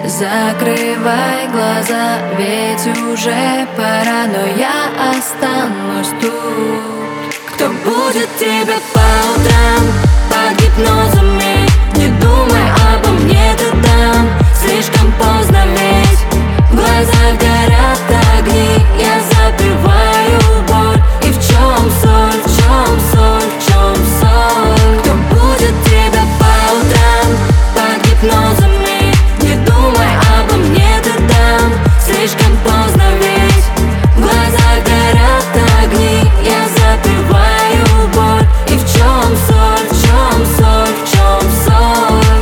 Закрывай глаза, ведь уже пора, но я останусь тут. Кто будет тебя по утрам под гипнозами? Не думай обо мне ты там, слишком поздно, ведь в глазах горят огни. Я запиваю боль, и в чем соль, в чем соль, в чем соль? Кто будет тебя по утрам под гипнозами? Не думай обо мне ты там, слишком поздно, ведь в глазах горят огни. Я запиваю боль, и в чем соль, в чем соль, в чем соль?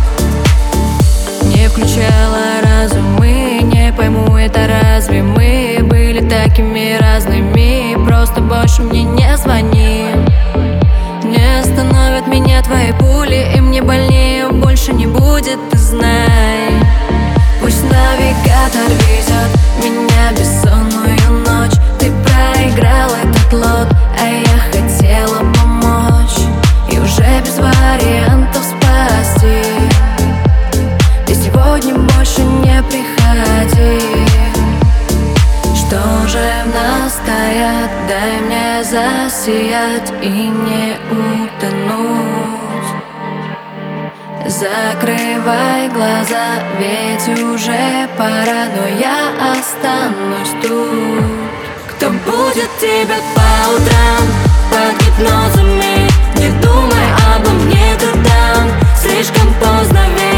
Не включала разум и не пойму это, разве мы были такими разными? Просто больше мне не звони. Не остановят меня твои пули, и мне больнее больше не будет, ты знай. Пусть навигатор везет меня в бессонную ночь. Ты проиграл этот лот, а я хотела помочь. И уже без вариантов спасти. Ты сегодня больше не приходи. Что же в нас стоят? Дай мне засиять и не утонуть. Закрывай глаза, ведь уже пора, но я останусь тут. Кто будет тебя по утрам под гипнозами? Не думай обо мне ты там, слишком поздно, ведь